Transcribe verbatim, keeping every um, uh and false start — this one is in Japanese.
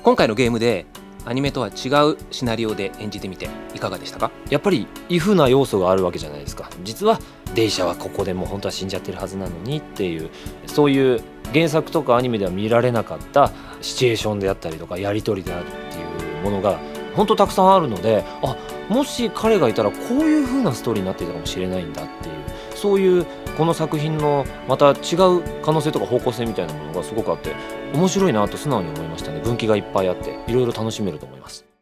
今回のゲームでアニメとは違うシナリオで演じてみていかがでしたか？ やっぱりイフな要素があるわけじゃないですか。実はデイシャはここでもう本当は死んじゃってるはずなのにっていう、そういう原作とかアニメでは見られなかったシチュエーションであったりとかやり取りであるっていうものが本当たくさんあるので、あ、もし彼がいたらこういう風なストーリーになっていたかもしれないんだっていう、そういうこの作品のまた違う可能性とか方向性みたいなものがすごくあって面白いなと素直に思いましたね。分岐がいっぱいあっていろいろ楽しめると思います。